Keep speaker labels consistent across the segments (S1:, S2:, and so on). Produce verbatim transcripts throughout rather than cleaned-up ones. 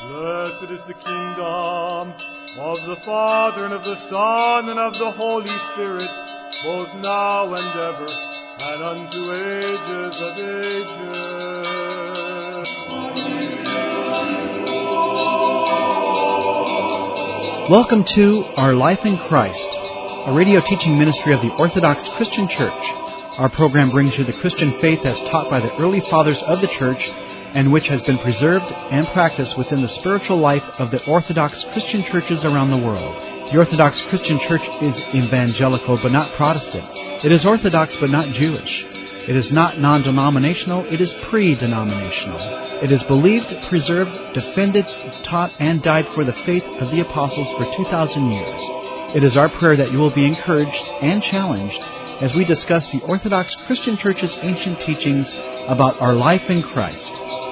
S1: Blessed is the kingdom of the Father, and of the Son, and of the Holy Spirit, both now and ever, and unto ages of ages.
S2: Welcome to Our Life in Christ, a radio teaching ministry of the Orthodox Christian Church. Our program brings you the Christian faith as taught by the early fathers of the Church, and which has been preserved and practiced within the spiritual life of the Orthodox Christian churches around the world. The Orthodox Christian Church is evangelical but not Protestant. It is Orthodox but not Jewish. It is not non-denominational, it is pre-denominational. It is believed, preserved, defended, taught, and died for the faith of the apostles for two thousand years. It is our prayer that you will be encouraged and challenged as we discuss the Orthodox Christian Church's ancient teachings about our life in Christ.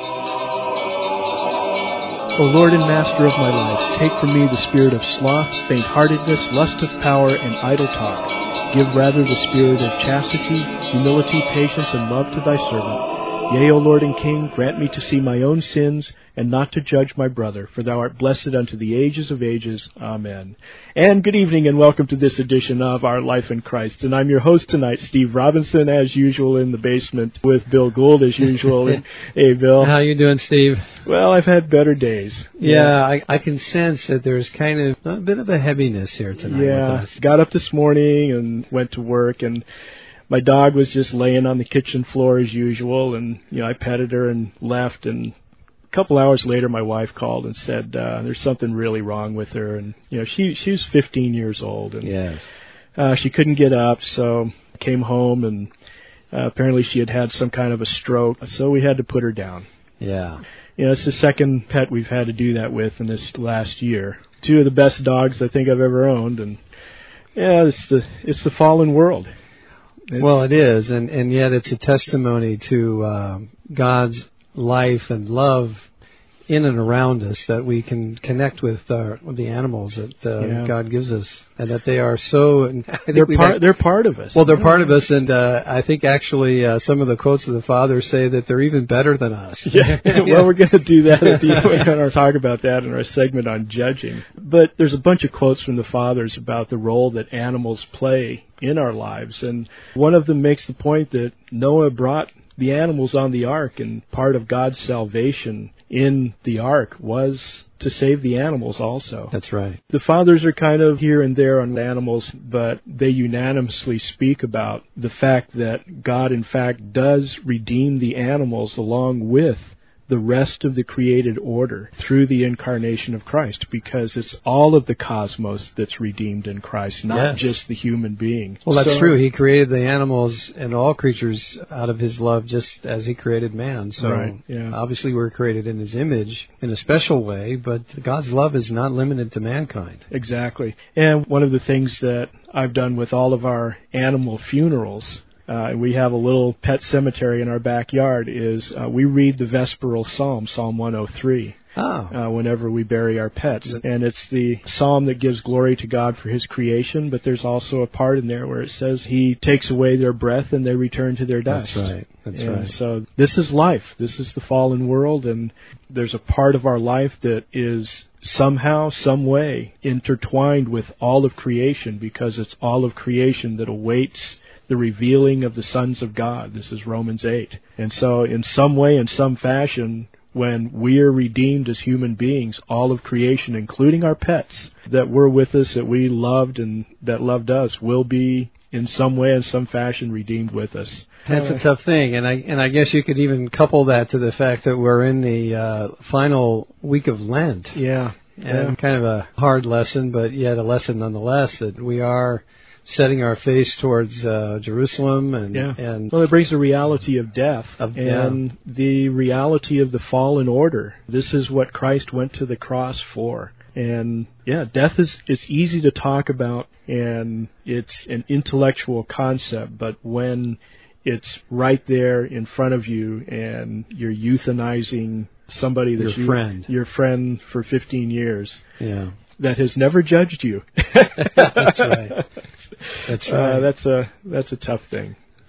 S3: O Lord and Master of my life, take from me the spirit of sloth, faint-heartedness, lust of power, and idle talk. Give rather the spirit of chastity, humility, patience, and love to thy servant. Yea, O Lord and King, grant me to see my own sins, and not to judge my brother, for thou art blessed unto the ages of ages. Amen. And good evening, and welcome to this edition of Our Life in Christ. And I'm your host tonight, Steve Robinson, as usual in the basement with Bill Gould, as usual. And, hey, Bill.
S4: How you doing, Steve?
S3: Well, I've had better days.
S4: Yeah, yeah. I, I can sense that there's kind of a bit of a heaviness here tonight.
S3: Yeah,
S4: with us.
S3: Got up this morning and went to work, and my dog was just laying on the kitchen floor as usual, and you know I petted her and left, and a couple hours later my wife called and said uh, there's something really wrong with her, and you know she she was fifteen years old, and
S4: yes.
S3: uh, she couldn't get up, so I came home, and uh, apparently she had had some kind of a stroke, so we had to put her down.
S4: Yeah.
S3: You know, it's the second pet we've had to do that with in this last year. Two of the best dogs I think I've ever owned, and yeah, it's the it's the fallen world. It's,
S4: well, it is, and, and yet it's a testimony to uh, God's life and love in and around us, that we can connect with, our, with the animals that uh,
S3: yeah.
S4: God gives us, and that they are so. And I think
S3: they're part. Had, they're part of us.
S4: Well, they're yeah. part of us, and uh, I think actually uh, some of the quotes of the Fathers say that they're even better than us.
S3: Yeah. Well, we're going to do that at the end. We're going to talk about that in our segment on judging. But there's a bunch of quotes from the Fathers about the role that animals play in our lives, and one of them makes the point that Noah brought the animals on the ark, and part of God's salvation in the ark was to save the animals also.
S4: That's right.
S3: The Fathers are kind of here and there on animals, but they unanimously speak about the fact that God, in fact, does redeem the animals along with the rest of the created order through the incarnation of Christ, because it's all of the cosmos that's redeemed in Christ, not
S4: yes.
S3: just the human being.
S4: Well, that's
S3: so,
S4: true. He created the animals and all creatures out of his love, just as he created man. So
S3: right, yeah.
S4: obviously we're created in his image in a special way, but God's love is not limited to mankind.
S3: Exactly. And one of the things that I've done with all of our animal funerals, Uh, we have a little pet cemetery in our backyard, is uh, we read the Vesperal Psalm, Psalm one oh three,
S4: oh.
S3: uh, whenever we bury our pets. And it's the psalm that gives glory to God for his creation, but there's also a part in there where it says he takes away their breath and they return to their dust.
S4: That's right. That's
S3: and
S4: right.
S3: So this is life. This is the fallen world, and there's a part of our life that is somehow, some way intertwined with all of creation, because it's all of creation that awaits the revealing of the sons of God. This is Romans eight. And so in some way, in some fashion, when we are redeemed as human beings, all of creation, including our pets that were with us, that we loved and that loved us, will be in some way, in some fashion, redeemed with us.
S4: That's a tough thing, and I and I guess you could even couple that to the fact that we're in the uh, final week of Lent.
S3: Yeah.
S4: And
S3: yeah.
S4: kind of a hard lesson, but yet a lesson nonetheless, that we are setting our face towards uh, Jerusalem, and,
S3: yeah.
S4: and
S3: well, it brings the reality of death
S4: of,
S3: and
S4: yeah.
S3: the reality of the fallen order. This is what Christ went to the cross for. And yeah, death is, it's easy to talk about, and it's an intellectual concept, but when it's right there in front of you and you're euthanizing somebody that
S4: your
S3: you,
S4: friend,
S3: your friend for fifteen years,
S4: yeah.
S3: that has never judged you.
S4: That's right. That's right.
S3: Uh, that's a that's a tough thing.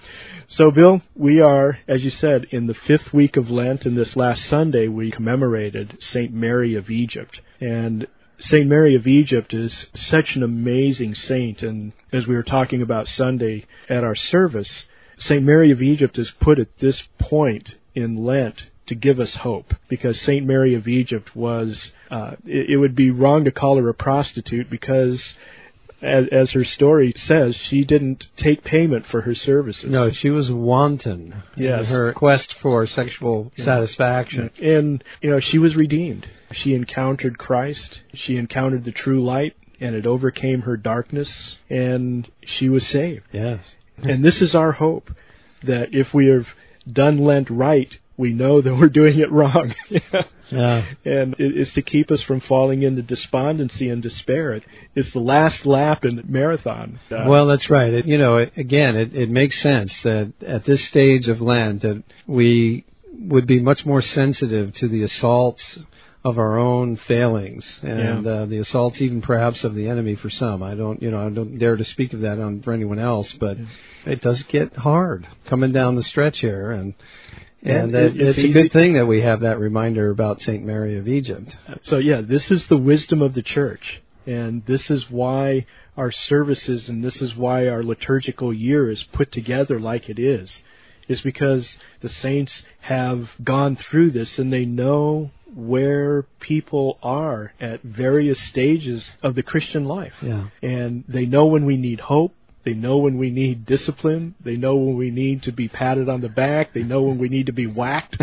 S3: So, Bill, we are, as you said, in the fifth week of Lent, and this last Sunday we commemorated Saint Mary of Egypt. And Saint Mary of Egypt is such an amazing saint, and as we were talking about Sunday at our service, Saint Mary of Egypt is put at this point in Lent to give us hope, because Saint Mary of Egypt was, uh, it, it would be wrong to call her a prostitute, because as, as her story says, she didn't take payment for her services.
S4: No, she was wanton
S3: yes.
S4: in her quest for sexual yeah. satisfaction.
S3: And, you know, she was redeemed. She encountered Christ. She encountered the true light, and it overcame her darkness, and she was saved.
S4: Yes.
S3: And this is our hope, that if we have done Lent right, we know that we're doing it wrong.
S4: yeah.
S3: And it's to keep us from falling into despondency and despair. It's the last lap in the marathon. Uh,
S4: well, that's right. It, you know, it, again, it, it makes sense that at this stage of Lent that we would be much more sensitive to the assaults of our own failings and
S3: yeah.
S4: uh, the assaults even perhaps of the enemy for some. I don't, you know, I don't dare to speak of that on, for anyone else, but yeah. it does get hard coming down the stretch here, and and, and it, it's, it's a good thing that we have that reminder about Saint Mary of Egypt.
S3: So yeah, this is the wisdom of the Church, and this is why our services and this is why our liturgical year is put together like it is, is because the saints have gone through this and they know where people are at various stages of the Christian life.
S4: Yeah.
S3: And they know when we need hope. They know when we need discipline. They know when we need to be patted on the back. They know when we need to be whacked.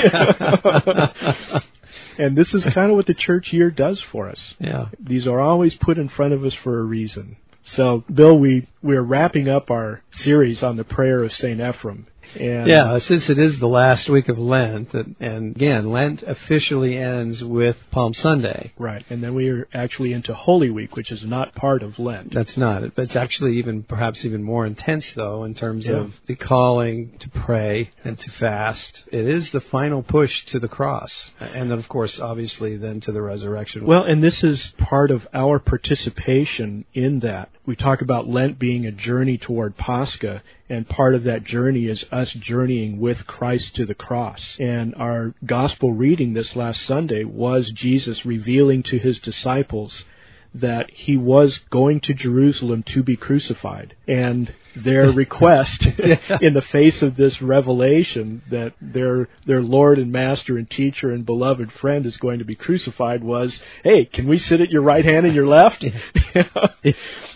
S3: And this is kind of what the church year does for us.
S4: Yeah.
S3: These are always put in front of us for a reason. So, Bill, we, we're wrapping up our series on the prayer of Saint Ephrem. And
S4: yeah, since it is the last week of Lent, and again, Lent officially ends with Palm Sunday.
S3: Right, and then we are actually into Holy Week, which is not part of Lent.
S4: That's not it. It's actually even, perhaps even more intense, though, in terms
S3: yeah.
S4: of the calling to pray and to fast. It is the final push to the cross, and then, of course, obviously, then to the resurrection.
S3: Well, and this is part of our participation in that. We talk about Lent being a journey toward Pascha, and part of that journey is us journeying with Christ to the cross. And our gospel reading this last Sunday was Jesus revealing to his disciples that he was going to Jerusalem to be crucified. And their request
S4: yeah.
S3: in the face of this revelation that their their Lord and Master and Teacher and beloved friend is going to be crucified was, hey, can we sit at your right hand and your left?
S4: Yeah.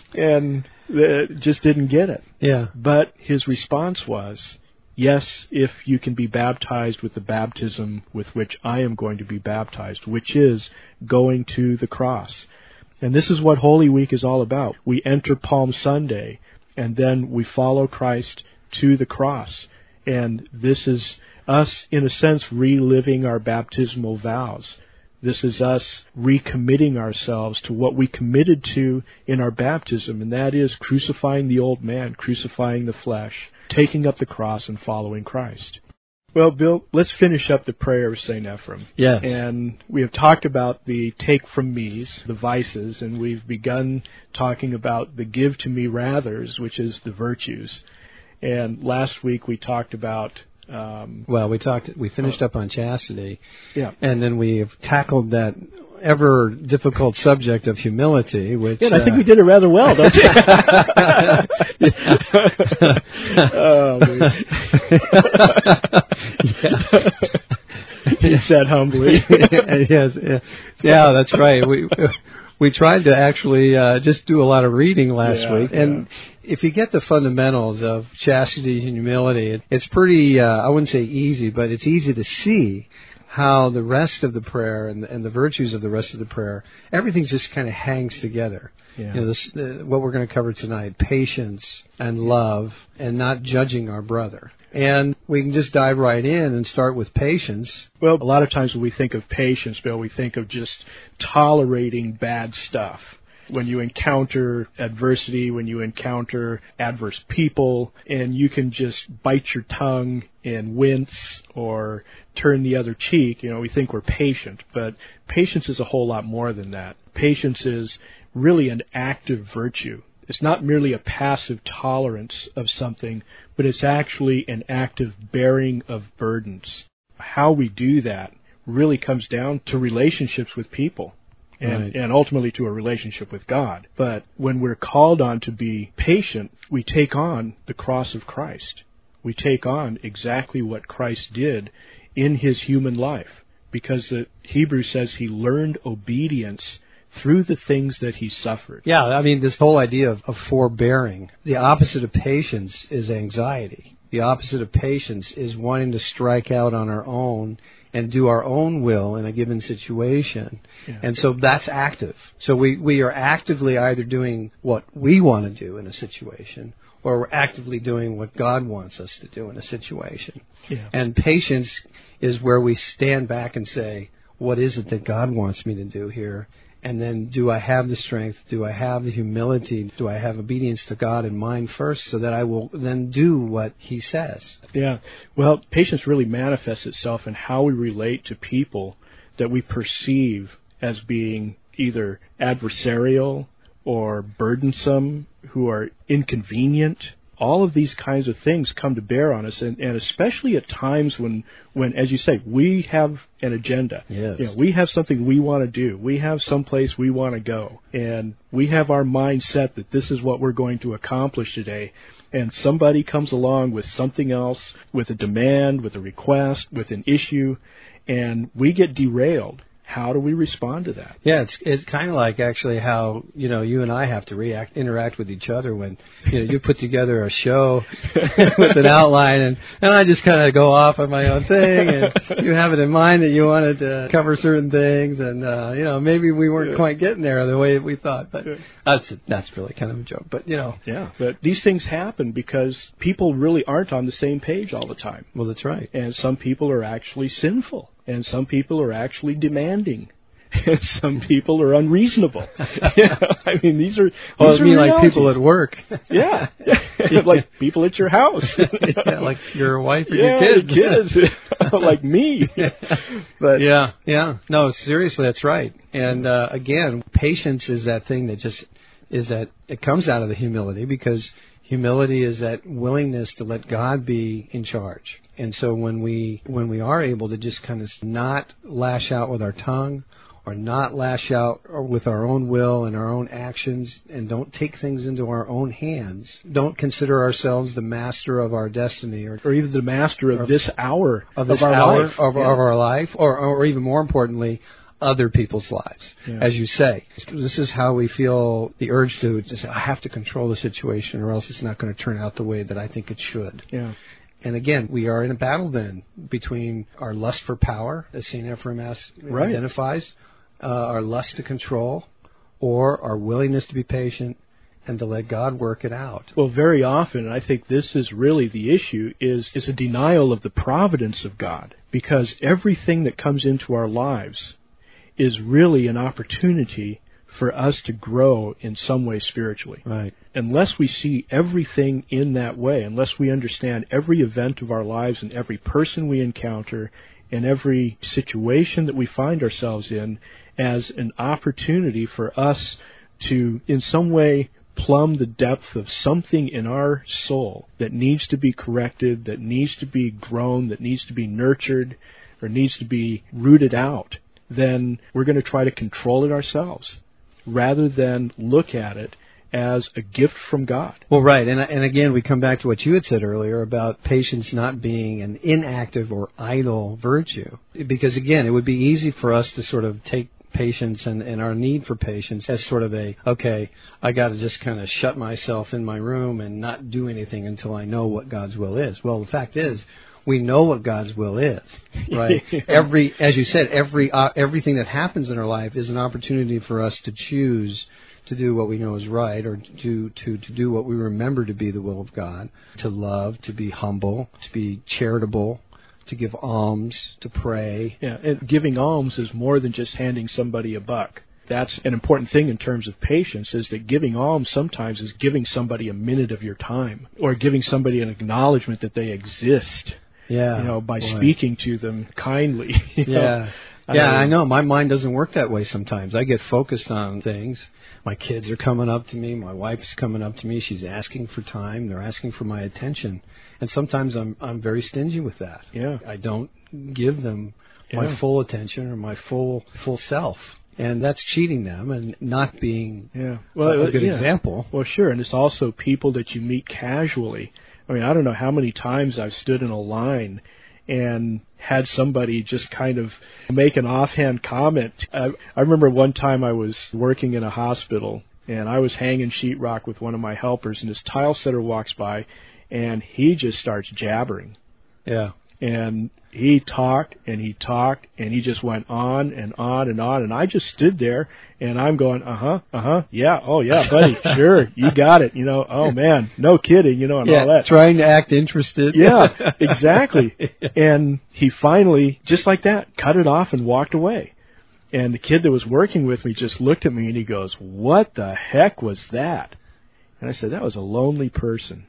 S3: And uh, just didn't get it.
S4: Yeah.
S3: But his response was, yes, if you can be baptized with the baptism with which I am going to be baptized, which is going to the cross. And this is what Holy Week is all about. We enter Palm Sunday, and then we follow Christ to the cross. And this is us, in a sense, reliving our baptismal vows. This is us recommitting ourselves to what we committed to in our baptism, and that is crucifying the old man, crucifying the flesh, taking up the cross and following Christ. Well, Bill, let's finish up the prayer of Saint Ephrem.
S4: Yes.
S3: And we have talked about the take from me's, the vices, and we've begun talking about the give to me rathers, which is the virtues. And last week we talked about Um,
S4: well, we talked. We finished up on chastity,
S3: yeah,
S4: and then we've tackled that ever difficult subject of humility. Which
S3: yeah, and I
S4: uh,
S3: think we did it rather well, don't you? oh, yeah. He said humbly.
S4: yes, yeah, yeah, that's right. We we tried to actually uh, just do a lot of reading last
S3: yeah,
S4: week, and.
S3: Yeah.
S4: If you get the fundamentals of chastity and humility, it's pretty, uh, I wouldn't say easy, but it's easy to see how the rest of the prayer and the, and the virtues of the rest of the prayer, everything just kind of hangs together.
S3: Yeah.
S4: You know, this, uh, what we're going to cover tonight, patience and love and not judging our brother. And we can just dive right in and start with patience.
S3: Well, a lot of times when we think of patience, Bill, we think of just tolerating bad stuff. When you encounter adversity, when you encounter adverse people, and you can just bite your tongue and wince or turn the other cheek, you know, we think we're patient. But patience is a whole lot more than that. Patience is really an active virtue. It's not merely a passive tolerance of something, but it's actually an active bearing of burdens. How we do that really comes down to relationships with people. And,
S4: right.
S3: and ultimately to a relationship with God. But when we're called on to be patient, we take on the cross of Christ. We take on exactly what Christ did in his human life, because the Hebrews says he learned obedience through the things that he suffered.
S4: Yeah, I mean, this whole idea of, of forbearing, the opposite of patience is anxiety. The opposite of patience is wanting to strike out on our own and do our own will in a given situation.
S3: Yeah.
S4: And so that's active. So we, we are actively either doing what we want to do in a situation, or we're actively doing what God wants us to do in a situation.
S3: Yeah.
S4: And patience is where we stand back and say, what is it that God wants me to do here? And then do I have the strength? Do I have the humility? Do I have obedience to God in mind first, so that I will then do what he says?
S3: Yeah. Well, patience really manifests itself in how we relate to people that we perceive as being either adversarial or burdensome, who are inconvenient. All of these kinds of things come to bear on us, and, and especially at times when, when, as you say, we have an agenda.
S4: Yes.
S3: You know, we have something we want to do. We have someplace we want to go, and we have our mind set that this is what we're going to accomplish today. And somebody comes along with something else, with a demand, with a request, with an issue, and we get derailed. How do we respond to that?
S4: Yeah, it's it's kind of like actually how, you know, you and I have to react, interact with each other when, you know, you put together a show with an outline, and, and I just kind of go off on my own thing, and you have it in mind that you wanted to cover certain things, and, uh, you know, maybe we weren't
S3: yeah.
S4: quite getting there the way we thought, but
S3: yeah.
S4: that's that's really kind of a joke, but, you know.
S3: Yeah, but these things happen because people really aren't on the same page all the time.
S4: Well, that's right.
S3: And some people are actually sinful. And some people are actually demanding. And some people are unreasonable. You know, I mean, these are. These
S4: Oh,
S3: are
S4: I mean,
S3: realities.
S4: like people at work.
S3: Yeah. Like people at your house.
S4: Yeah, like your wife or
S3: yeah,
S4: your kids.
S3: kids. Like me. But
S4: yeah, yeah. No, seriously, that's right. And uh, again, patience is that thing that just is that it comes out of the humility, because humility is that willingness to let God be in charge. And so when we when we are able to just kind of not lash out with our tongue, or not lash out with our own will and our own actions, and don't take things into our own hands, don't consider ourselves the master of our destiny, or,
S3: or even the master of, of this hour
S4: of, this
S3: of our
S4: hour
S3: life,
S4: of,
S3: yeah.
S4: of our life, or, or even more importantly, other people's lives.
S3: Yeah.
S4: As you say, this is how we feel the urge to just say, I have to control the situation, or else it's not going to turn out the way that I think it should.
S3: Yeah.
S4: And again, we are in a battle then between our lust for power, as Saint Ephrem as
S3: right.
S4: identifies, uh, our lust to control, or our willingness to be patient and to let God work it out.
S3: Well, very often, and I think this is really the issue, is, is a denial of the providence of God. Because everything that comes into our lives is really an opportunity for us to grow in some way spiritually.
S4: Right.
S3: Unless we see everything in that way, unless we understand every event of our lives and every person we encounter and every situation that we find ourselves in as an opportunity for us to, in some way, plumb the depth of something in our soul that needs to be corrected, that needs to be grown, that needs to be nurtured, or needs to be rooted out, then we're going to try to control it ourselves, rather than look at it as a gift from God.
S4: Well, right. And, and again, we come back to what you had said earlier about patience not being an inactive or idle virtue. Because, again, it would be easy for us to sort of take patience and, and our need for patience as sort of a, okay, I got to just kind of shut myself in my room and not do anything until I know what God's will is. Well, the fact is, we know what God's will is, right? Every, as you said, every uh, everything that happens in our life is an opportunity for us to choose to do what we know is right, or to, to, to do what we remember to be the will of God, to love, to be humble, to be charitable, to give alms, to pray.
S3: Yeah, and giving alms is more than just handing somebody a buck. That's an important thing in terms of patience, is that giving alms sometimes is giving somebody a minute of your time, or giving somebody an acknowledgement that they exist.
S4: Yeah,
S3: you know, by
S4: boy.
S3: speaking to them kindly. You
S4: yeah.
S3: know?
S4: Yeah,
S3: I,
S4: I know. My mind doesn't work that way sometimes. I get focused on things. My kids are coming up to me. My wife's coming up to me. She's asking for time. They're asking for my attention. And sometimes I'm I'm very stingy with that.
S3: Yeah.
S4: I don't give them
S3: yeah.
S4: my full attention or my full full self. And that's cheating them and not being
S3: yeah. well,
S4: a, a good
S3: yeah.
S4: example.
S3: Well, sure. And it's also people that you meet casually. I mean, I don't know how many times I've stood in a line and had somebody just kind of make an offhand comment. I, I remember one time I was working in a hospital, and I was hanging sheetrock with one of my helpers, and this tile setter walks by, and he just starts jabbering.
S4: Yeah.
S3: And he talked, and he talked, and he just went on and on and on, and I just stood there, and I'm going, uh-huh, uh-huh, yeah, oh, yeah, buddy, sure, you got it, you know, oh, man, no kidding, you know, and
S4: yeah,
S3: all that.
S4: Trying to act interested.
S3: Yeah, exactly. And he finally, just like that, cut it off and walked away. And the kid that was working with me just looked at me, and he goes, what the heck was that? And I said, that was a lonely person.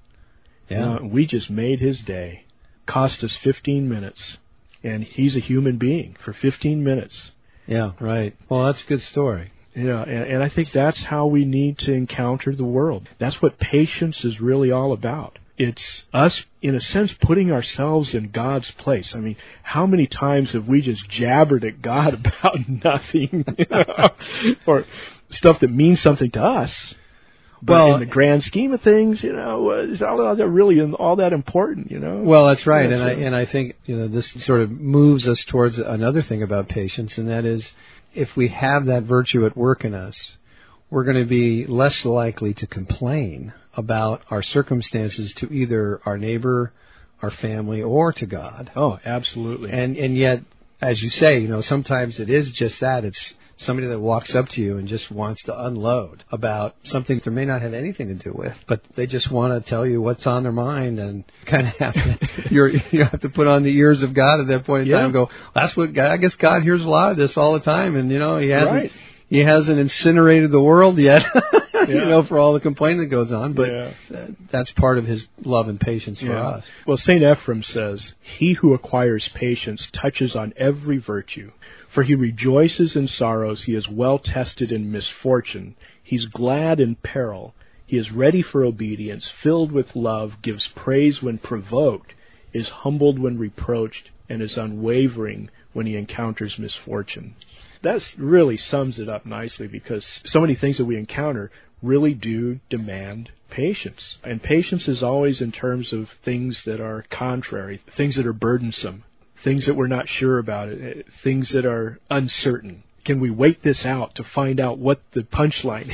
S4: Yeah.
S3: You know, we just made his day. Cost us fifteen minutes, and he's a human being for fifteen minutes.
S4: Yeah, right. Well, that's a good story.
S3: Yeah, and, and I think that's how we need to encounter the world. That's what patience is really all about. It's us, in a sense, putting ourselves in God's place. I mean, how many times have we just jabbered at God about nothing, you know? Or stuff that means something to us? But
S4: well,
S3: in the grand scheme of things, you know, is all that really all that important, you know?
S4: Well, that's right,
S3: yeah,
S4: and
S3: so.
S4: I and I think you know this sort of moves us towards another thing about patience, and that is, if we have that virtue at work in us, we're going to be less likely to complain about our circumstances to either our neighbor, our family, or to God.
S3: Oh, absolutely.
S4: And and yet, as you say, you know, sometimes it is just that. It's somebody that walks up to you and just wants to unload about something they may not have anything to do with, but they just want to tell you what's on their mind, and kind of have to, you're, you have to put on the ears of God at that point in
S3: yeah.
S4: time and go, that's what God, I guess God hears a lot of this all the time, and you know, he hasn't,
S3: right.
S4: he hasn't incinerated the world yet,
S3: yeah.
S4: you know, for all the complaining that goes on, but
S3: yeah.
S4: that's part of his love and patience for
S3: yeah.
S4: us.
S3: Well, Saint Ephrem says, he who acquires patience touches on every virtue. For he rejoices in sorrows, he is well tested in misfortune, he's glad in peril, he is ready for obedience, filled with love, gives praise when provoked, is humbled when reproached, and is unwavering when he encounters misfortune. That really sums it up nicely, because so many things that we encounter really do demand patience. And patience is always in terms of things that are contrary, things that are burdensome, things that we're not sure about, things that are uncertain. Can we wait this out to find out what the punchline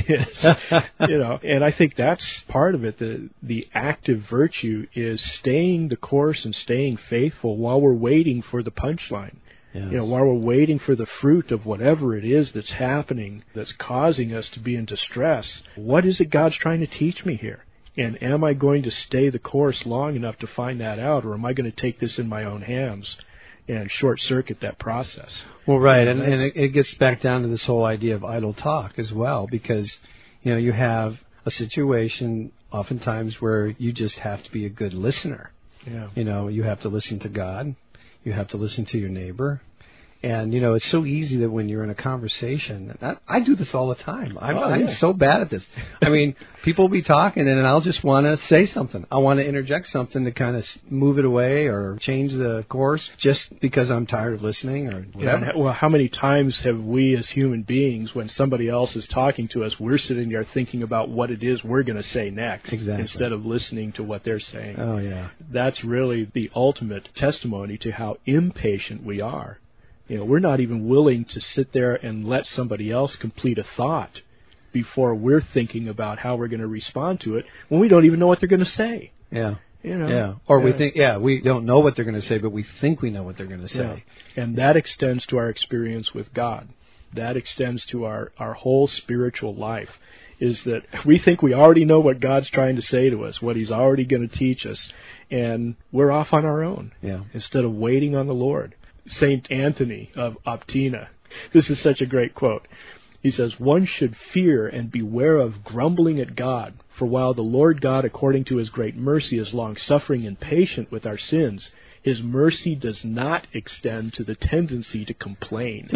S3: is? You know, and I think that's part of it. The the active virtue is staying the course and staying faithful while we're waiting for the punchline. Yes. You know, while we're waiting for the fruit of whatever it is that's happening, that's causing us to be in distress. What is it God's trying to teach me here? And am I going to stay the course long enough to find that out, or am I going to take this in my own hands and short-circuit that process?
S4: Well, right, and, and it, it gets back down to this whole idea of idle talk as well, because, you know, you have a situation oftentimes where you just have to be a good listener.
S3: Yeah.
S4: You know, you have to listen to God, you have to listen to your neighbor. And, you know, it's so easy that when you're in a conversation, I, I do this all the time. I'm,
S3: oh, yeah.
S4: I'm so bad at this. I mean, people will be talking and I'll just want to say something. I want to interject something to kind of move it away or change the course just because I'm tired of listening or whatever.
S3: Yeah, well, how many times have we as human beings, when somebody else is talking to us, we're sitting there thinking about what it is we're going to say next
S4: exactly.
S3: instead of listening to what they're saying.
S4: Oh, yeah.
S3: That's really the ultimate testimony to how impatient we are. You know, we're not even willing to sit there and let somebody else complete a thought before we're thinking about how we're going to respond to it when we don't even know what they're going to say.
S4: Yeah.
S3: You know?
S4: Yeah. Or
S3: yeah.
S4: we think, yeah, we don't know what they're going to say, but we think we know what they're going to say.
S3: Yeah. And that extends to our experience with God. That extends to our, our whole spiritual life, is that we think we already know what God's trying to say to us, what He's already going to teach us, and we're off on our own
S4: yeah.
S3: instead of waiting on the Lord. Saint Anthony of Optina. This is such a great quote. He says, "One should fear and beware of grumbling at God, for while the Lord God, according to His great mercy, is long-suffering and patient with our sins, His mercy does not extend to the tendency to complain.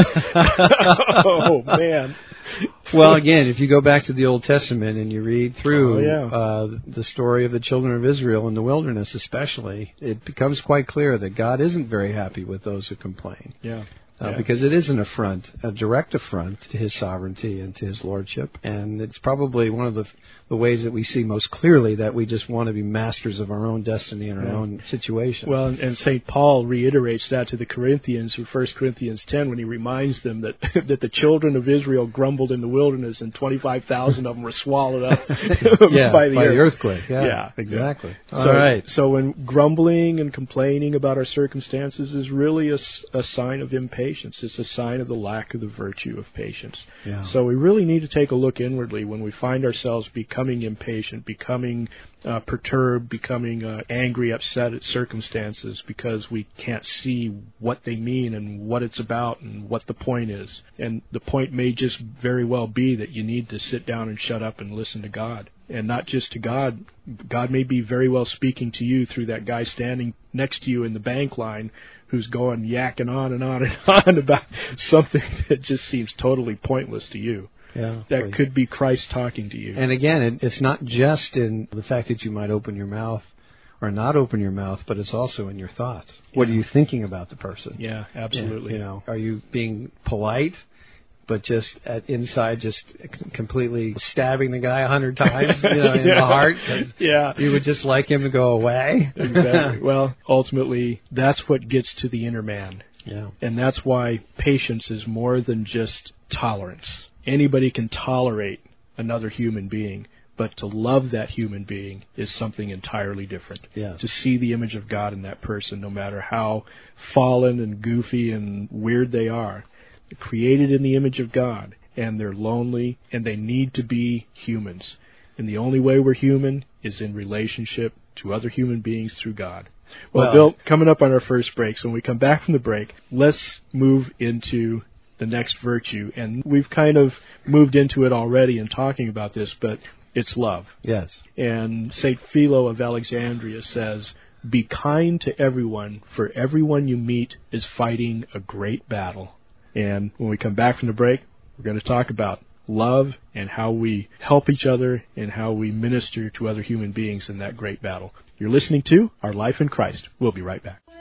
S3: Oh, man.
S4: Well, again, if you go back to the Old Testament and you read through
S3: oh, yeah.
S4: uh, the story of the children of Israel in the wilderness especially, it becomes quite clear that God isn't very happy with those who complain.
S3: Yeah.
S4: Uh,
S3: yeah.
S4: Because it is an affront, a direct affront to His sovereignty and to His lordship. And it's probably one of the the ways that we see most clearly that we just want to be masters of our own destiny and our
S3: yeah.
S4: own situation.
S3: Well, and, and Saint Paul reiterates that to the Corinthians in First Corinthians ten when he reminds them that that the children of Israel grumbled in the wilderness and twenty-five thousand of them were swallowed up
S4: yeah,
S3: by, the,
S4: by
S3: earth.
S4: the earthquake. Yeah,
S3: yeah
S4: exactly.
S3: Yeah.
S4: All
S3: so,
S4: right.
S3: So when grumbling and complaining about our circumstances is really a, a sign of impatience. It's a sign of the lack of the virtue of patience.
S4: Yeah.
S3: So we really need to take a look inwardly when we find ourselves becoming impatient, becoming uh, perturbed, becoming uh, angry, upset at circumstances because we can't see what they mean and what it's about and what the point is. And the point may just very well be that you need to sit down and shut up and listen to God. And not just to God. God may be very well speaking to you through that guy standing next to you in the bank line who's going yakking on and on and on about something that just seems totally pointless to you.
S4: Yeah,
S3: that
S4: right.
S3: could be Christ talking to you.
S4: And again, it, it's not just in the fact that you might open your mouth or not open your mouth, but it's also in your thoughts.
S3: Yeah.
S4: What are you thinking about the person?
S3: Yeah, absolutely.
S4: Yeah, you know, are you being polite, but just at inside just completely stabbing the guy a hundred times, you know, in
S3: yeah.
S4: the heart? 'Cause
S3: yeah.
S4: you would just like him to go away.
S3: Exactly. Well, ultimately, that's what gets to the inner man.
S4: Yeah.
S3: And that's why patience is more than just tolerance. Anybody can tolerate another human being, but to love that human being is something entirely different.
S4: Yes.
S3: To see the image of God in that person, no matter how fallen and goofy and weird they are. They're created in the image of God, and they're lonely, and they need to be humans. And the only way we're human is in relationship to other human beings through God. Well,
S4: well
S3: Bill, coming up on our first break, so when we come back from the break, let's move into the next virtue. And we've kind of moved into it already in talking about this, but it's love.
S4: Yes.
S3: And Saint Philo of Alexandria says, "Be kind to everyone, for everyone you meet is fighting a great battle." And when we come back from the break, we're going to talk about love and how we help each other and how we minister to other human beings in that great battle. You're listening to Our Life in Christ. We'll be right back.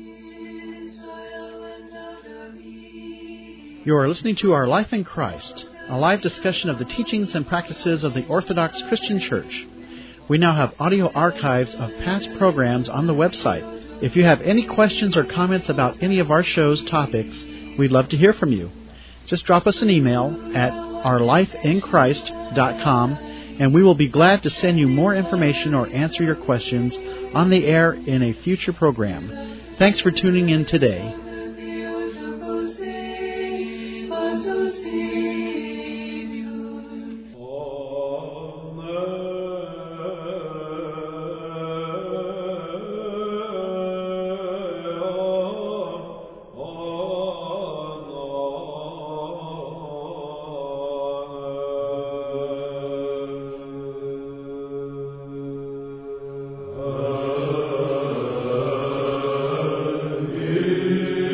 S2: You are listening to Our Life in Christ, a live discussion of the teachings and practices of the Orthodox Christian Church. We now have audio archives of past programs on the website. If you have any questions or comments about any of our show's topics, we'd love to hear from you. Just drop us an email at our life in christ dot com, and we will be glad to send you more information or answer your questions on the air in a future program. Thanks for tuning in today.
S1: Amen.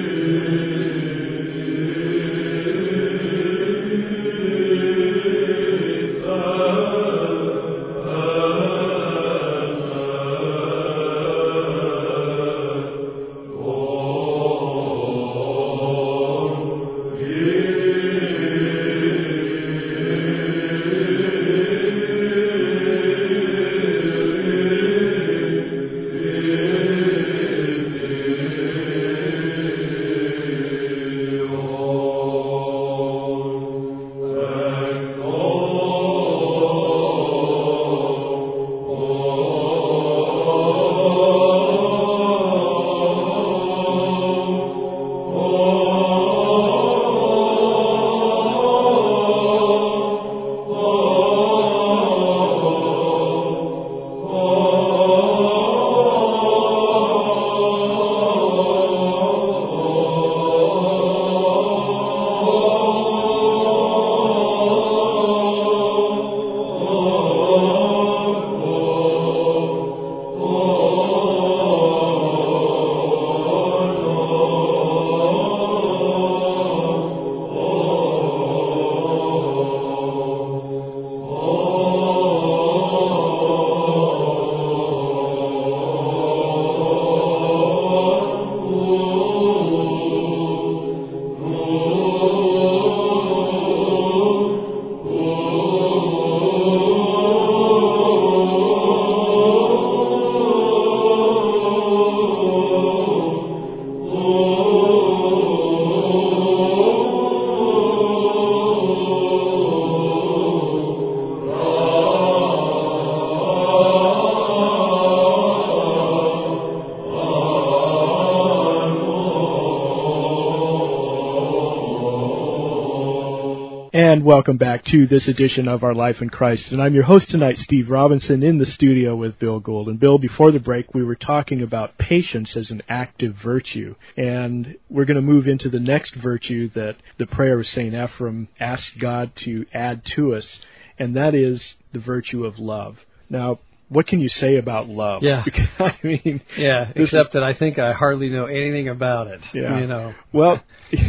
S3: welcome back to this edition of Our Life in Christ. And I'm your host tonight, Steve Robinson, in the studio with Bill Gould. And Bill, before the break, we were talking about patience as an active virtue. And we're going to move into the next virtue that the prayer of Saint Ephrem asked God to add to us, and that is the virtue of love. Now, what can you say about love?
S4: Yeah.
S3: Because, I mean,
S4: yeah, except that I think I hardly know anything about it.
S3: Yeah.
S4: You know.
S3: Well,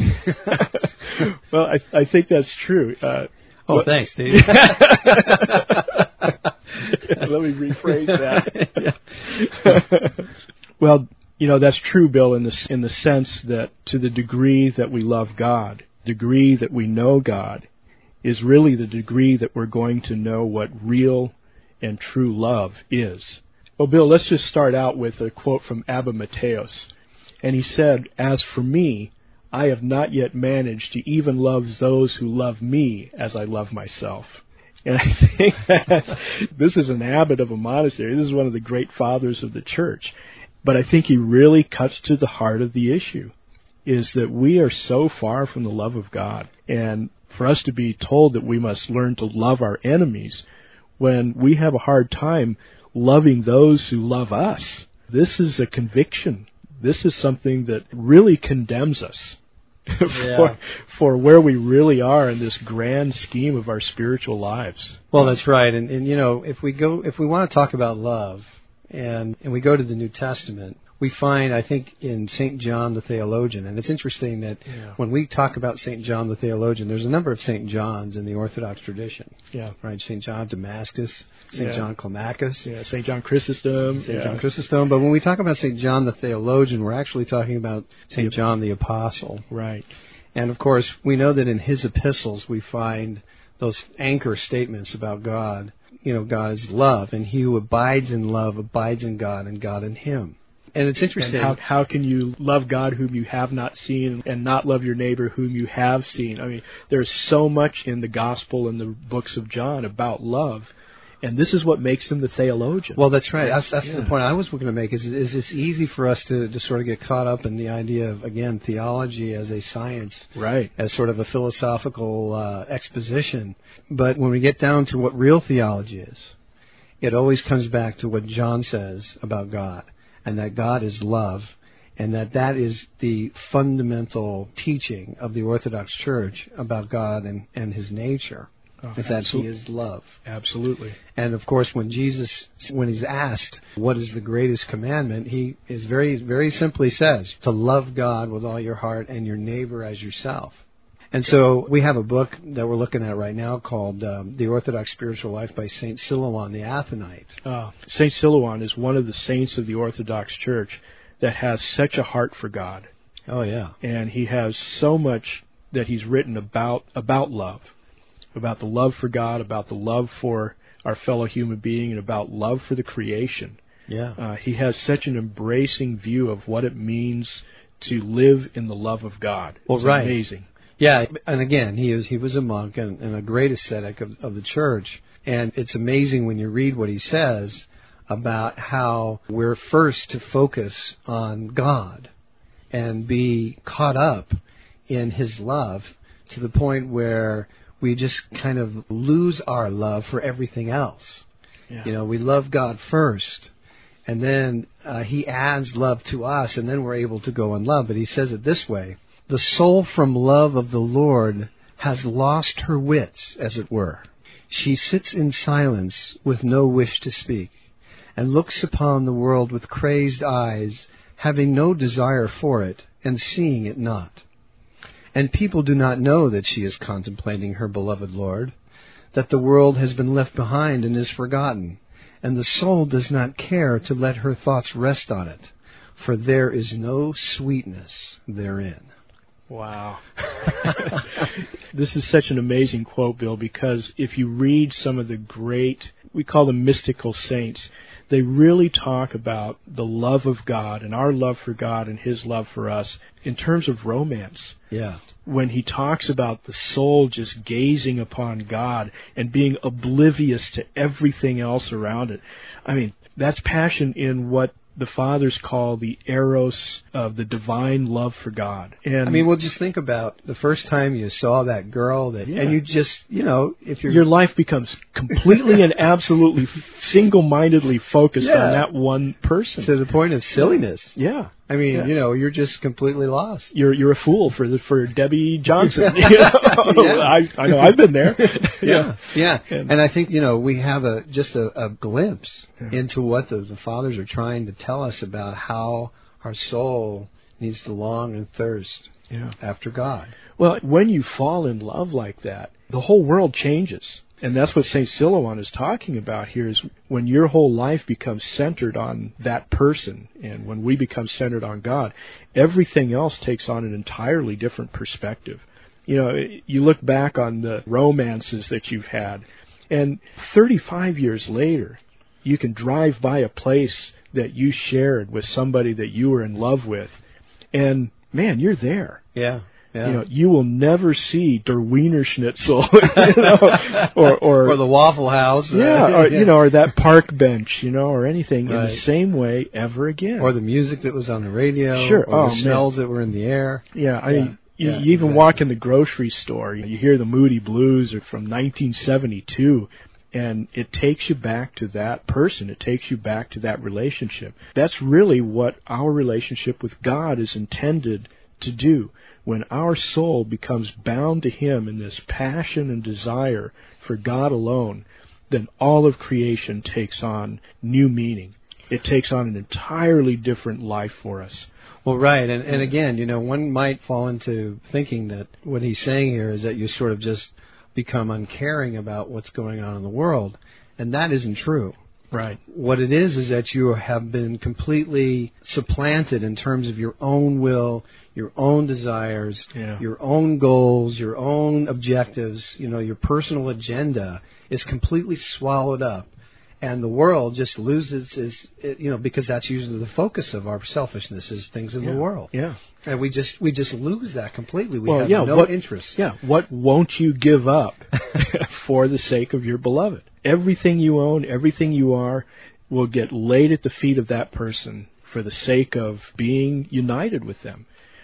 S3: well, I, I think that's true. Uh,
S4: oh,
S3: what,
S4: thanks, Steve.
S3: Let me rephrase that. Well, you know, that's true, Bill, in the in the sense that to the degree that we love God, degree that we know God, is really the degree that we're going to know what real and true love is. Well, Bill, let's just start out with a quote from Abba Mateos. And he said, "As for me, I have not yet managed to even love those who love me as I love myself." And I think that this is an abbot of a monastery. This is one of the great fathers of the church. But I think he really cuts to the heart of the issue, is that we are so far from the love of God. And for us to be told that we must learn to love our enemies when we have a hard time loving those who love us, this is a conviction. This is something that really condemns us for,
S4: yeah.
S3: for where we really are in this grand scheme of our spiritual lives.
S4: Well, that's right. And, and you know, if we go, if we want to talk about love, and and we go to the New Testament, we find, I think, in Saint John the Theologian, and it's interesting that
S3: yeah.
S4: when we talk about Saint John the Theologian, there's a number of Saint Johns in the Orthodox tradition.
S3: Yeah.
S4: Right? Saint John of Damascus, Saint
S3: Yeah.
S4: John Climacus.
S3: Yeah, Saint John Chrysostom.
S4: Saint
S3: yeah.
S4: John Chrysostom. But when we talk about Saint John the Theologian, we're actually talking about Saint John the Apostle.
S3: Right.
S4: And, of course, we know that in his epistles we find those anchor statements about God. You know, God is love, and he who abides in love abides in God, and God in him. And it's interesting.
S3: And how, how can you love God whom you have not seen and not love your neighbor whom you have seen? I mean, there's so much in the gospel and the books of John about love, and this is what makes him the theologian.
S4: Well, that's right. That's, that's
S3: yeah.
S4: the point I was going to make, is, is it's easy for us to, to sort of get caught up in the idea of, again, theology as a science,
S3: right,
S4: as sort of a philosophical uh, exposition. But when we get down to what real theology is, it always comes back to what John says about God, and that God is love, and that that is the fundamental teaching of the Orthodox Church about God and, and his nature,
S3: oh,
S4: is that he is love.
S3: Absolutely.
S4: And, of course, when Jesus, when he's asked what is the greatest commandment, he is very, very simply says to love God with all your heart and your neighbor as yourself. And so we have a book that we're looking at right now called um, The Orthodox Spiritual Life by Saint Silouan the Athonite.
S3: Uh, Saint Silouan is one of the saints of the Orthodox Church that has such a heart for God.
S4: Oh, yeah.
S3: And he has so much that he's written about about love, about the love for God, about the love for our fellow human being, and about love for the creation.
S4: Yeah.
S3: Uh, he has such an embracing view of what it means to live in the love of God.
S4: Well,
S3: it's
S4: right.
S3: amazing.
S4: Yeah, and again, he was he was a monk and, and a great ascetic of, of the church. And it's amazing when you read what he says about how we're first to focus on God and be caught up in his love to the point where we just kind of lose our love for everything else.
S3: Yeah.
S4: You know, we love God first, and then uh, he adds love to us, and then we're able to go and love. But he says it this way: the soul from love of the Lord has lost her wits, as it were. She sits in silence with no wish to speak, and looks upon the world with crazed eyes, having no desire for it, and seeing it not. And people do not know that she is contemplating her beloved Lord, that the world has been left behind and is forgotten, and the soul does not care to let her thoughts rest on it, for there is no sweetness therein.
S3: Wow. This is such an amazing quote, Bill, because if you read some of the great, we call them mystical saints, they really talk about the love of God and our love for God and his love for us in terms of romance.
S4: Yeah.
S3: When he talks about the soul just gazing upon God and being oblivious to everything else around it. I mean, that's passion in what the fathers call the eros of the divine love for God. And
S4: I mean, well, just think about the first time you saw that girl, that,
S3: yeah.
S4: and you just, you know, if you're...
S3: Your life becomes completely and absolutely single-mindedly focused
S4: yeah.
S3: on that one person.
S4: To the point of silliness.
S3: Yeah.
S4: I mean,
S3: yeah.
S4: you know, you're just completely lost.
S3: You're you're a fool for the, for Debbie Johnson. You know? yeah. I I know I've been there.
S4: yeah, yeah,
S3: and,
S4: and I think you know we have a just a, a glimpse yeah. into what the, the fathers are trying to tell us about how our soul needs to long and thirst
S3: yeah.
S4: after God.
S3: Well, when you fall in love like that, the whole world changes. And that's what Saint Silouan is talking about here, is when your whole life becomes centered on that person, and when we become centered on God, everything else takes on an entirely different perspective. You know, you look back on the romances that you've had, and thirty-five years later, you can drive by a place that you shared with somebody that you were in love with, and, man, you're there.
S4: Yeah. Yeah.
S3: You know, you will never see Der Wiener Schnitzel, you know, or, or
S4: or the Waffle House,
S3: yeah,
S4: uh,
S3: or
S4: yeah.
S3: you know, or that park bench, you know, or anything
S4: right.
S3: in the same way ever again.
S4: Or the music that was on the radio,
S3: sure,
S4: or
S3: oh,
S4: the smells
S3: man.
S4: that were in the air.
S3: Yeah, I
S4: yeah.
S3: mean, you,
S4: yeah,
S3: you even
S4: exactly.
S3: walk in the grocery store, you hear the Moody Blues are from nineteen seventy-two. And it takes you back to that person. It takes you back to that relationship. That's really what our relationship with God is intended to do. When our soul becomes bound to Him in this passion and desire for God alone, then all of creation takes on new meaning. It takes on an entirely different life for us.
S4: Well, right. And, and again, you know, one might fall into thinking that what he's saying here is that you sort of just become uncaring about what's going on in the world. And that isn't true.
S3: Right.
S4: What it is is that you have been completely supplanted in terms of your own will, your own desires,
S3: yeah.
S4: your own goals, your own objectives. You know, your personal agenda is completely swallowed up, and the world just loses its, you know, because that's usually the focus of our selfishness is things in
S3: yeah.
S4: the world.
S3: Yeah.
S4: And we just we just lose that completely. We
S3: well,
S4: have
S3: yeah,
S4: no
S3: what,
S4: interest.
S3: Yeah. What won't you give up for the sake of your beloved? Everything you own, everything you are, will get laid at the feet of that person for the sake of being united with them.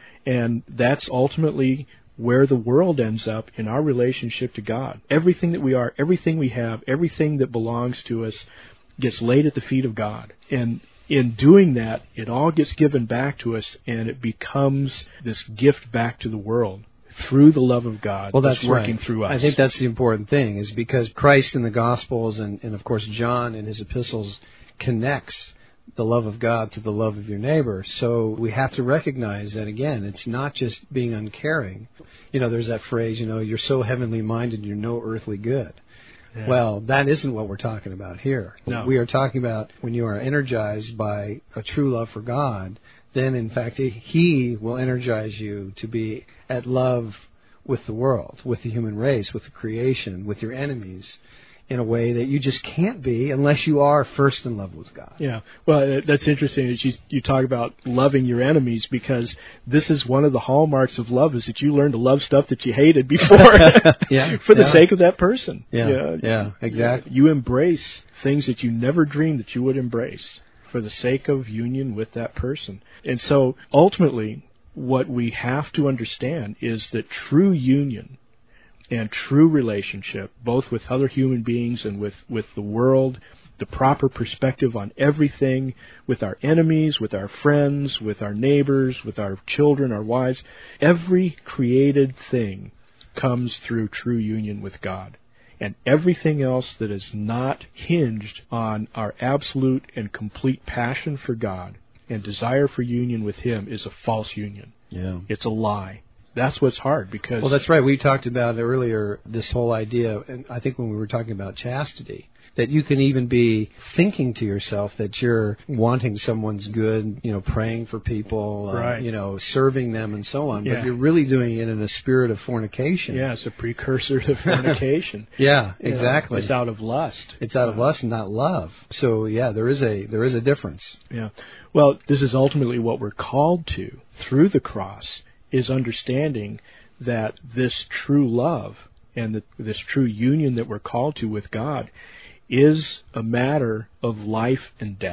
S3: And that's ultimately where the world ends up in our relationship to God. Everything that we are, everything we have, everything that belongs to us gets laid at the feet of God. And in doing that, it all gets given back to us, and it becomes this gift back to the world through the love of God
S4: well, that's,
S3: that's working
S4: right.
S3: through us.
S4: I think that's the important thing, is because Christ in the Gospels and, and, of course, John in his epistles connects the love of God to the love of your neighbor. So we have to recognize that, again, it's not just being uncaring. You know, there's that phrase, you know, you're so heavenly minded, you're no earthly good.
S3: Yeah.
S4: Well, that isn't what we're talking about here.
S3: No.
S4: We are talking about when you are energized by a true love for God, then, in fact, He will energize you to be at love with the world, with the human race, with the creation, with your enemies, in a way that you just can't be unless you are first in love with God.
S3: Yeah, well, that's interesting that you, you talk about loving your enemies, because this is one of the hallmarks of love, is that you learn to love stuff that you hated before
S4: yeah,
S3: for the
S4: yeah.
S3: sake of that person.
S4: Yeah,
S3: yeah,
S4: yeah, exactly.
S3: You embrace things that you never dreamed that you would embrace for the sake of union with that person. And so ultimately, what we have to understand is that true union and true relationship, both with other human beings and with, with the world, the proper perspective on everything, with our enemies, with our friends, with our neighbors, with our children, our wives, every created thing comes through true union with God. And everything else that is not hinged on our absolute and complete passion for God and desire for union with Him is a false union.
S4: Yeah.
S3: It's a lie. That's what's hard, because...
S4: Well, that's right. We talked about earlier this whole idea, and I think when we were talking about chastity, that you can even be thinking to yourself that you're wanting someone's good, you know, praying for people, uh,
S3: right.
S4: you know, serving them and so on,
S3: yeah.
S4: but you're really doing it in a spirit of fornication.
S3: Yeah, it's a precursor to fornication.
S4: yeah, exactly.
S3: You know, it's out of lust.
S4: It's out of lust and not love. So, yeah, there is a there is a difference.
S3: Yeah. Well, this is ultimately what we're called to through the cross, is understanding that this true love and the, this true union that we're called to with God is a matter of life and death.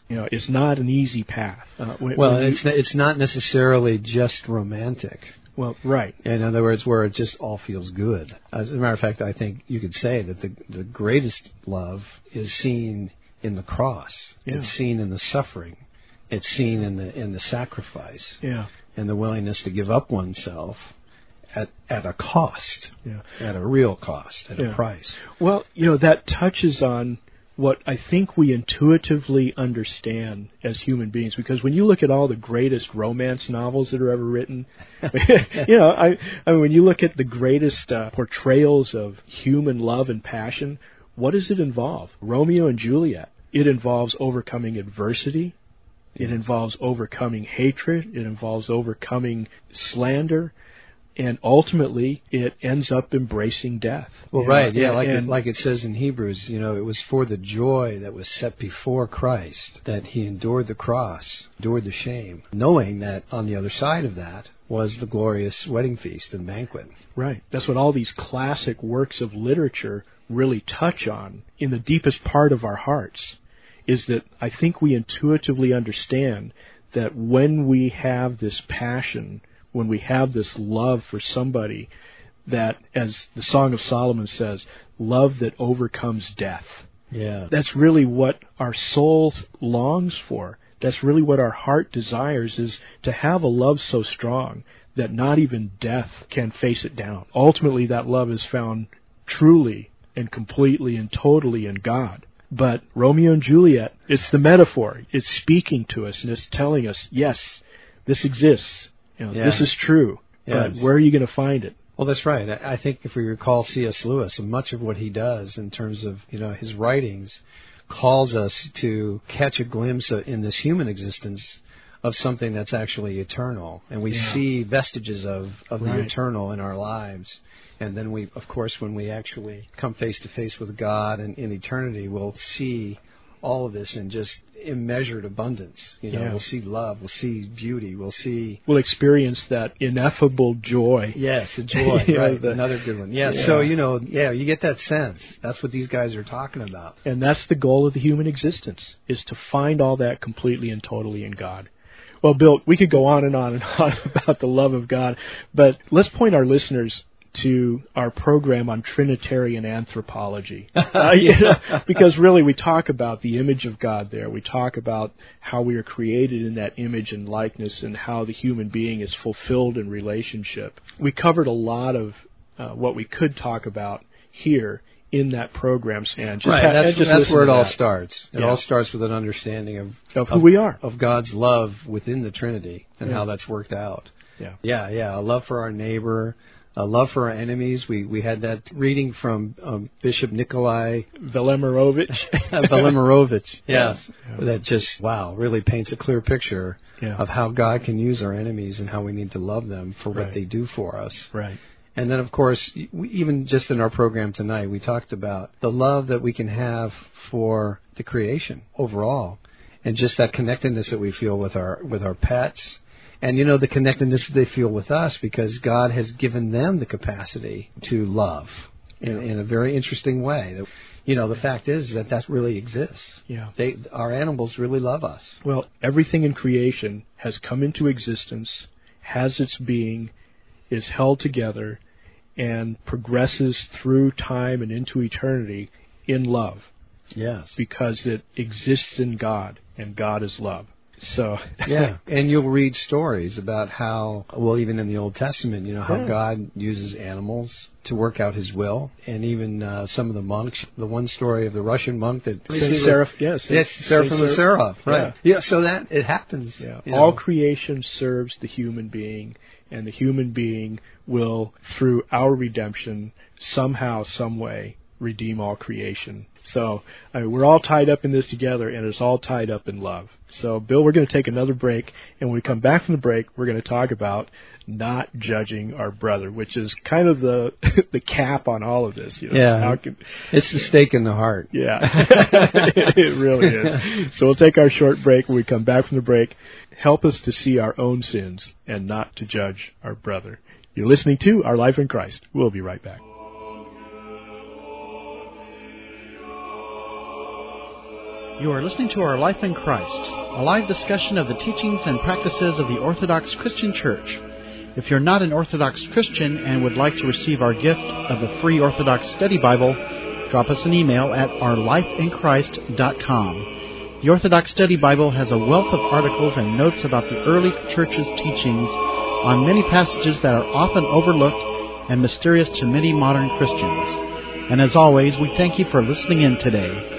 S3: You know, it's not an easy path. Uh, when,
S4: well,
S3: when you,
S4: it's it's not necessarily just romantic.
S3: Well, right.
S4: In other words, where it just all feels good. As a matter of fact, I think you could say that the the greatest love is seen in the cross.
S3: Yeah.
S4: It's seen in the suffering. It's seen in the in the sacrifice.
S3: Yeah.
S4: And the willingness to give up oneself at at a cost.
S3: Yeah.
S4: At a real cost, at
S3: yeah.
S4: a price.
S3: Well, you know, that touches on what I think we intuitively understand as human beings, because when you look at all the greatest romance novels that are ever written, you know, I, I mean, when you look at the greatest uh, portrayals of human love and passion, what does it involve? Romeo and Juliet. It involves overcoming adversity. It involves overcoming hatred. It involves overcoming slander. And ultimately, it ends up embracing death.
S4: Well, right, yeah,
S3: and,
S4: like
S3: and,
S4: it, like it says in Hebrews, you know, it was for the joy that was set before Christ that he endured the cross, endured the shame, knowing that on the other side of that was the glorious wedding feast and banquet.
S3: Right. That's what all these classic works of literature really touch on in the deepest part of our hearts, is that I think we intuitively understand that when we have this passion, when we have this love for somebody, that, as the Song of Solomon says, love that overcomes death.
S4: Yeah.
S3: That's really what our soul longs for. That's really what our heart desires, is to have a love so strong that not even death can face it down. Ultimately, that love is found truly and completely and totally in God. But Romeo and Juliet, it's the metaphor. It's speaking to us, and it's telling us, yes, this exists. You know,
S4: yeah.
S3: This is true,
S4: yes.
S3: But where are you going to find it?
S4: Well, that's right. I think if we recall C S Lewis, much of what he does in terms of, you know, his writings calls us to catch a glimpse of, in this human existence, of something that's actually eternal. And we
S3: yeah.
S4: see vestiges of, of
S3: right.
S4: the eternal in our lives. And then we, of course, when we actually come face to face with God and in eternity, we'll see all of this in just immeasured abundance. You know,
S3: yeah.
S4: we'll see love, we'll see beauty, we'll see...
S3: We'll experience that ineffable joy.
S4: Yes, the joy,
S3: you know,
S4: right,
S3: the,
S4: another good one. Yeah,
S3: yeah,
S4: so, you know, yeah, you get that sense. That's what these guys are talking about.
S3: And that's the goal of the human existence, is to find all that completely and totally in God. Well, Bill, we could go on and on and on about the love of God, but let's point our listeners to our program on Trinitarian anthropology. Uh, you know, because really we talk about the image of God there. We talk about how we are created in that image and likeness, and how the human being is fulfilled in relationship. We covered a lot of uh, what we could talk about here in that program, and just
S4: right,
S3: ha-
S4: that's,
S3: just
S4: that's where it all
S3: that.
S4: starts. It
S3: yeah.
S4: all starts with an understanding of,
S3: of who
S4: of,
S3: we are,
S4: of God's love within the Trinity, and
S3: yeah.
S4: how that's worked out.
S3: Yeah,
S4: yeah, yeah. A love for our neighbor, a love for our enemies. We we had that reading from um, Bishop Nikolai
S3: Velimirovich.
S4: Velimirovich, yes,
S3: yeah.
S4: that just wow really paints a clear picture
S3: yeah.
S4: of how God can use our enemies and how we need to love them for
S3: right.
S4: what they do for us.
S3: Right.
S4: And then, of course, we, even just in our program tonight, we talked about the love that we can have for the creation overall, and just that connectedness that we feel with our with our pets, and you know the connectedness that they feel with us, because God has given them the capacity to love in, in a very interesting way. You know, the fact is that that really exists.
S3: Yeah.
S4: They, our animals really love us.
S3: Well, everything in creation has come into existence, has its being, is held together, and progresses through time and into eternity in love.
S4: Yes.
S3: Because it exists in God, and God is love. So
S4: yeah, and you'll read stories about how, well, even in the Old Testament, you know, how
S3: yeah.
S4: God uses animals to work out His will, and even uh, some of the monks. The one story of the Russian monk that
S3: Saint Seraph, yes,
S4: yes, Seraphim and Seraph, right?
S3: Yeah.
S4: yeah, so that it happens.
S3: Yeah.
S4: You know.
S3: All creation serves the human being, and the human being will, through our redemption, somehow, some way, redeem all creation. So I mean, we're all tied up in this together, and it's all tied up in love. So, Bill, we're going to take another break, and when we come back from the break, we're going to talk about not judging our brother, which is kind of the the cap on all of this. You know?
S4: Yeah,
S3: How can,
S4: it's the stake in the heart.
S3: Yeah, it really is. So we'll take our short break. When we come back from the break, help us to see our own sins and not to judge our brother. You're listening to Our Life in Christ. We'll be right back.
S2: You are listening to Our Life in Christ, a live discussion of the teachings and practices of the Orthodox Christian Church. If you're not an Orthodox Christian and would like to receive our gift of a free Orthodox study Bible, drop us an email at our life in christ dot com. The Orthodox Study Bible has a wealth of articles and notes about the early Church's teachings on many passages that are often overlooked and mysterious to many modern Christians. And as always, we thank you for listening in today.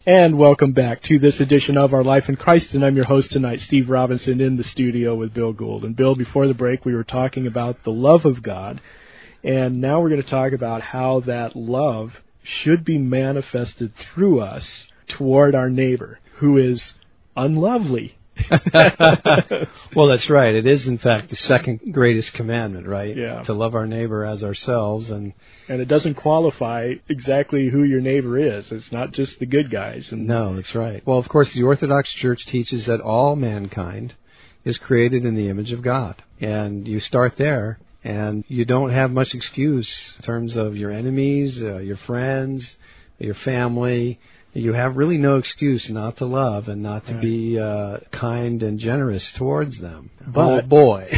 S3: And welcome back to this edition of Our Life in Christ, and I'm your host tonight, Steve Robinson, in the studio with Bill Gould. And Bill, before the break, we were talking about the love of God, and now we're going to talk about how that love should be manifested through us toward our neighbor, who is unlovely.
S4: Well, that's right. It is, in fact, the second greatest commandment, right?
S3: Yeah.
S4: To love our neighbor as ourselves. And
S3: and it doesn't qualify exactly who your neighbor is. It's not just the good guys. And
S4: no, that's right. Well, of course, the Orthodox Church teaches that all mankind is created in the image of God. And you start there, and you don't have much excuse in terms of your enemies, uh, your friends, your family. You have really no excuse not to love and not to
S3: right.
S4: be uh, kind and generous towards them.
S3: But,
S4: oh, boy.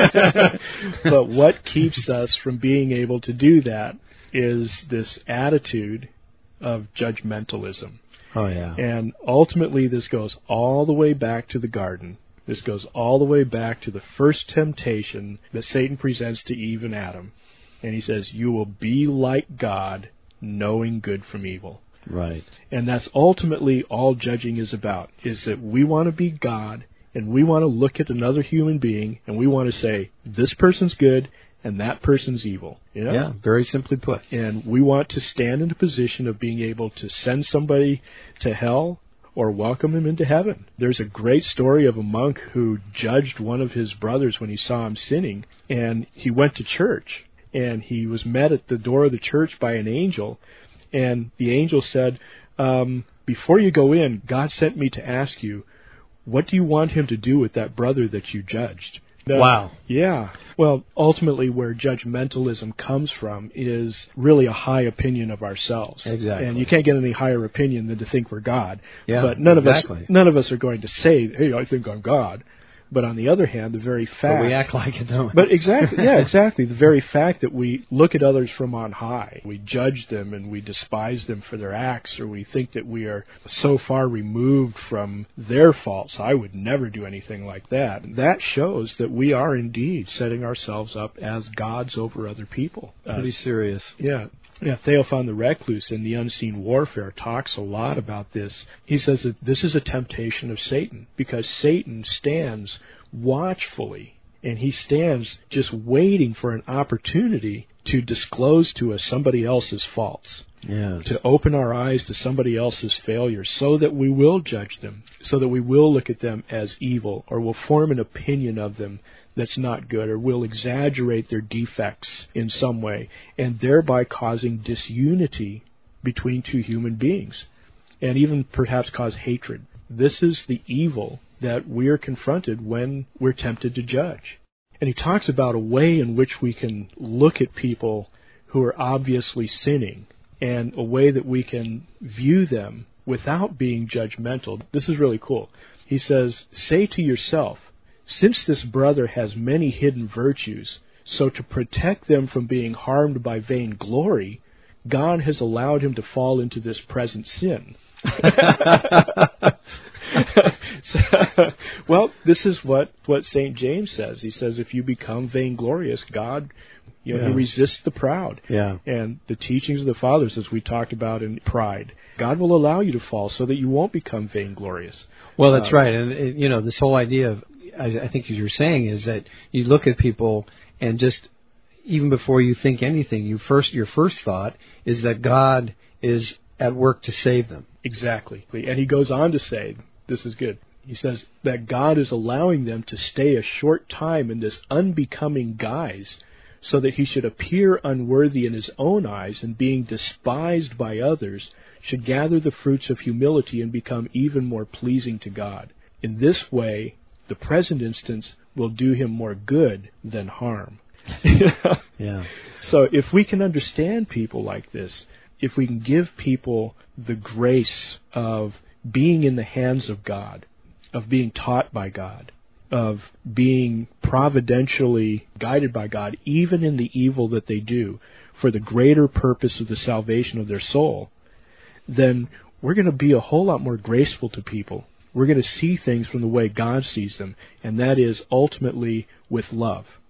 S3: But what keeps us from being able to do that is this attitude of judgmentalism.
S4: Oh, yeah.
S3: And ultimately, this goes all the way back to the garden. This goes all the way back to the first temptation that Satan presents to Eve and Adam. And he says, you will be like God, knowing good from evil.
S4: Right.
S3: And that's ultimately all judging is about, is that we want to be God, and we want to look at another human being, and we want to say, this person's good, and that person's evil. You know?
S4: Yeah, very simply put.
S3: And we want to stand in a position of being able to send somebody to hell or welcome him into heaven. There's a great story of a monk who judged one of his brothers when he saw him sinning, and he went to church, and he was met at the door of the church by an angel. And the angel said, um, before you go in, God sent me to ask you, what do you want him to do with that brother that you judged? Now,
S4: wow.
S3: Yeah. Well, ultimately where judgmentalism comes from is really a high opinion of ourselves.
S4: Exactly.
S3: And you can't get any higher opinion than to think we're God.
S4: Yeah,
S3: but none
S4: exactly.
S3: of us none of us are going to say, hey, I think I'm God. But on the other hand, the very fact...
S4: But we act like it, don't we?
S3: But exactly, yeah, exactly. The very fact that we look at others from on high, we judge them and we despise them for their acts, or we think that we are so far removed from their faults, I would never do anything like that. That shows that we are indeed setting ourselves up as gods over other people.
S4: Pretty
S3: uh,
S4: serious.
S3: Yeah. Yeah, Theophan the Recluse in The Unseen Warfare talks a lot about this. He says that this is a temptation of Satan, because Satan stands watchfully, and he stands just waiting for an opportunity to disclose to us somebody else's faults.
S4: Yes.
S3: To open our eyes to somebody else's failures so that we will judge them, so that we will look at them as evil, or will form an opinion of them that's not good, or will exaggerate their defects in some way, and thereby causing disunity between two human beings, and even perhaps cause hatred. This is the evil that we are confronted when we're tempted to judge. And he talks about a way in which we can look at people who are obviously sinning, and a way that we can view them without being judgmental. This is really cool. He says, say to yourself, since this brother has many hidden virtues, so to protect them from being harmed by vainglory, God has allowed him to fall into this present sin. so, well, this is what, what Saint James says. He says, if you become vainglorious, God, you know,
S4: yeah.
S3: he resists the proud.
S4: Yeah.
S3: And the teachings of the fathers, as we talked about in Pride, God will allow you to fall so that you won't become vainglorious.
S4: Well, that's
S3: uh,
S4: right. And, it, you know, this whole idea of, I, I think as you're saying, is that you look at people and just, even before you think anything, you first your first thought is that God is at work to save them.
S3: Exactly. And he goes on to say, this is good, he says that God is allowing them to stay a short time in this unbecoming guise so that he should appear unworthy in his own eyes, and being despised by others, should gather the fruits of humility and become even more pleasing to God. In this way, the present instance will do him more good than harm.
S4: Yeah.
S3: So if we can understand people like this, if we can give people the grace of being in the hands of God, of being taught by God, of being providentially guided by God, even in the evil that they do, for the greater purpose of the salvation of their soul, then we're going to be a whole lot more graceful to people. We're going to see things from the way God sees them, and that is ultimately with love.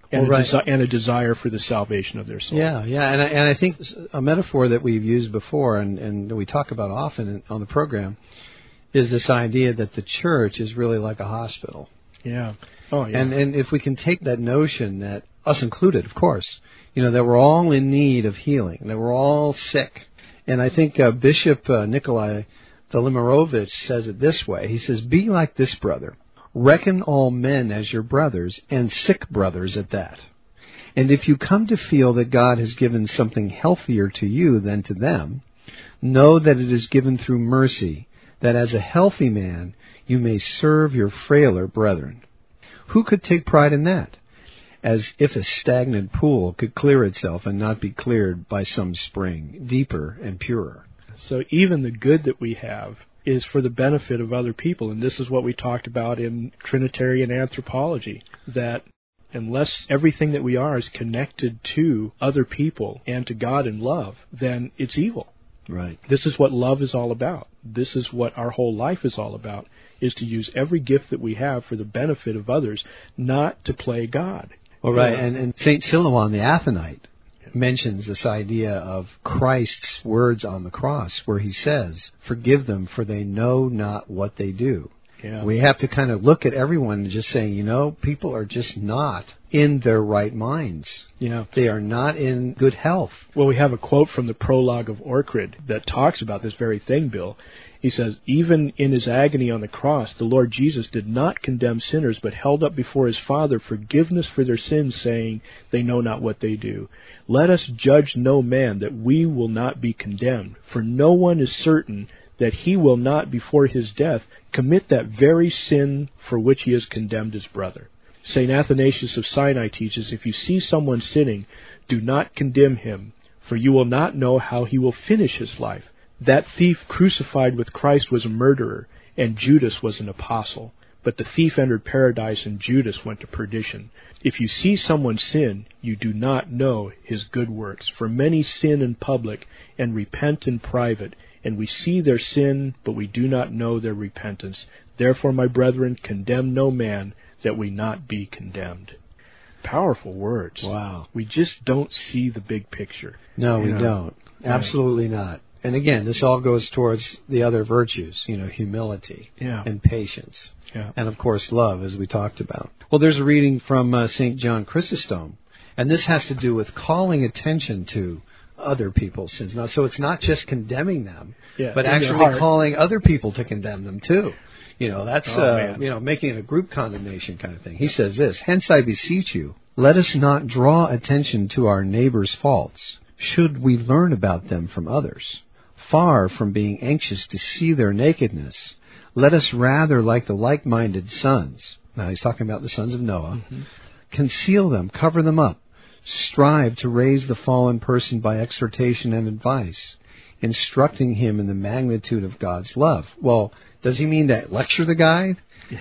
S3: and,
S4: well, right.
S3: a, desi- and a desire for the salvation of their soul.
S4: Yeah, yeah, and I, and I think a metaphor that we've used before and, and we talk about often on the program is this idea that the church is really like a hospital.
S3: Yeah. Oh, yeah.
S4: And and if we can take that notion that, us included, of course, you know, that we're all in need of healing, that we're all sick. And I think uh, Bishop uh, Nikolai Velimirovich says it this way. He says, "Be like this brother. Reckon all men as your brothers, and sick brothers at that. And if you come to feel that God has given something healthier to you than to them, know that it is given through mercy, that as a healthy man you may serve your frailer brethren." Who could take pride in that? As if a stagnant pool could clear itself and not be cleared by some spring, deeper and purer.
S3: So even the good that we have is for the benefit of other people. And this is what we talked about in Trinitarian anthropology, that unless everything that we are is connected to other people and to God in love, then it's evil.
S4: Right.
S3: This is what love is all about. This is what our whole life is all about, is to use every gift that we have for the benefit of others, not to play God.
S4: Well, right, and, and Saint Silouan the Athonite mentions this idea of Christ's words on the cross, where he says, "Forgive them, for they know not what they do."
S3: Yeah.
S4: We have to kind of look at everyone and just say, you know, people are just not in their right minds.
S3: Yeah.
S4: They are not in good health.
S3: Well, we have a quote from the prologue of Orchid that talks about this very thing, Bill. He says, "Even in his agony on the cross, the Lord Jesus did not condemn sinners, but held up before his Father forgiveness for their sins, saying, they know not what they do. Let us judge no man, that we will not be condemned. For no one is certain that he will not, before his death, commit that very sin for which he has condemned his brother." Saint Athanasius of Sinai teaches, "If you see someone sinning, do not condemn him, for you will not know how he will finish his life. That thief crucified with Christ was a murderer, and Judas was an apostle. But the thief entered paradise, and Judas went to perdition. If you see someone sin, you do not know his good works. For many sin in public, and repent in private. And we see their sin, but we do not know their repentance. Therefore, my brethren, condemn no man, that we not be condemned." Powerful words.
S4: Wow.
S3: We just don't see the big picture.
S4: No, we
S3: know?
S4: don't. Absolutely not. And again, this all goes towards the other virtues, you know, humility
S3: Yeah.
S4: and patience.
S3: Yeah.
S4: And, of course, love, as we talked about. Well, there's a reading from uh, Saint John Chrysostom, and this has to do with calling attention to other people's sins. Now, so it's not just condemning them,
S3: Yeah,
S4: but
S3: in their
S4: actually
S3: heart.
S4: calling other people to condemn them, too. You know, that's,
S3: Oh,
S4: uh,
S3: man.
S4: you know, making it a group condemnation kind of thing. He says this, "Hence I beseech you, let us not draw attention to our neighbor's faults, should we learn about them from others. Far from being anxious to see their nakedness, let us rather, like the like-minded sons," now he's talking about the sons of Noah, mm-hmm. "conceal them, cover them up, strive to raise the fallen person by exhortation and advice, instructing him in the magnitude of God's love." Well, does he mean that lecture the guy?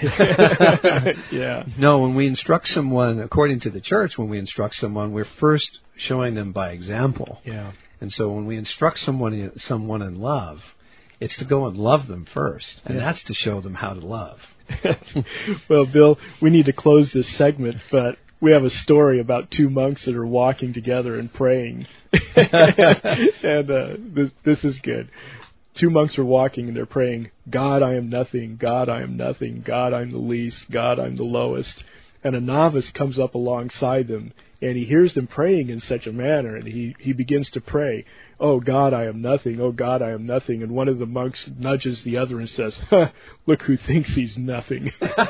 S3: Yeah.
S4: No, when we instruct someone, according to the church, when we instruct someone, we're first showing them by example.
S3: Yeah.
S4: And so when we instruct someone in, someone in love, it's to go and love them first. And
S3: Yeah.
S4: that's to show them how to love.
S3: Well, Bill, we need to close this segment, but we have a story about two monks that are walking together and praying. and uh, this, this is good. Two monks are walking and they're praying, "God, I am nothing. God, I am nothing. God, I'm the least. God, I'm the lowest." And a novice comes up alongside them, and he hears them praying in such a manner, and he, he begins to pray, "Oh, God, I am nothing. Oh, God, I am nothing." And one of the monks nudges the other and says, "Huh, look who thinks he's nothing."